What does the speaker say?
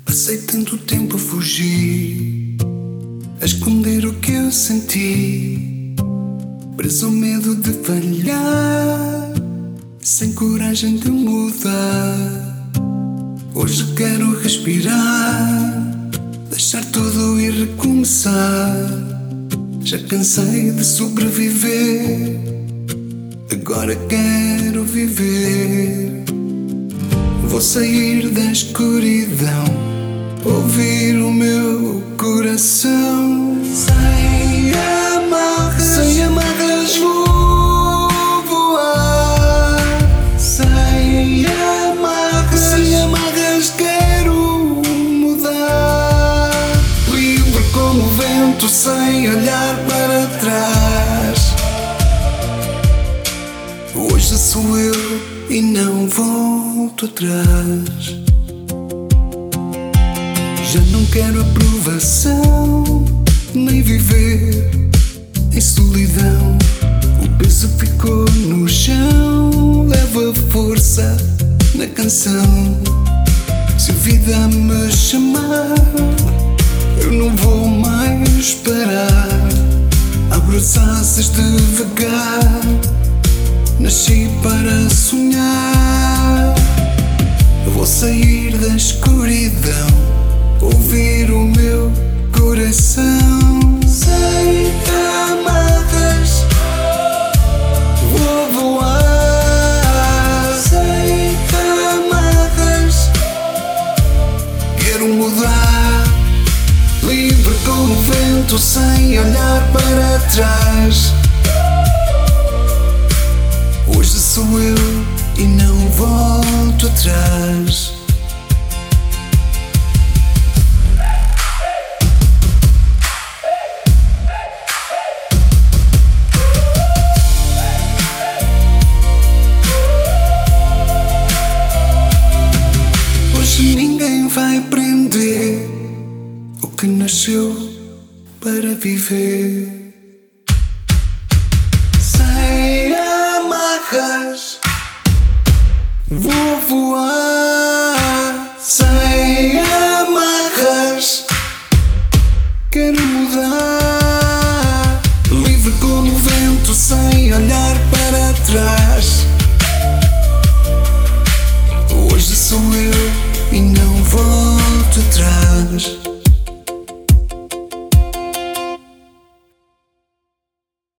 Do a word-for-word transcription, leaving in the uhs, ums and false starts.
Passei tanto tempo a fugir, a esconder o que eu senti, preso ao medo de falhar, sem coragem de mudar. Hoje quero respirar, deixar tudo e recomeçar. Já cansei de sobreviver, agora quero viver. Vou sair da escuridão, ouvir o meu coração. Sem amarras, sem amarras vou voar. Sem amarras, sem amarras quero mudar. Livre como o vento, sem olhar para trás. Hoje sou eu e não volto atrás. Já não quero aprovação, nem viver em solidão. O peso ficou no chão, leva força na canção. Se a vida me chamar, eu não vou mais parar. Abro as asas devagar, nasci para sonhar. Vou sair da escuridão, ouvir o meu coração. Sem amarras vou voar. Sem amarras quero mudar. Livre como o vento, sem olhar para trás. Hoje sou eu e não volto atrás. Hoje ninguém vai prender o que nasceu para viver. Sem amarras vou voar. Sem amarras quero mudar. Livre como o vento, sem olhar para trás. Hoje sou eu e não vou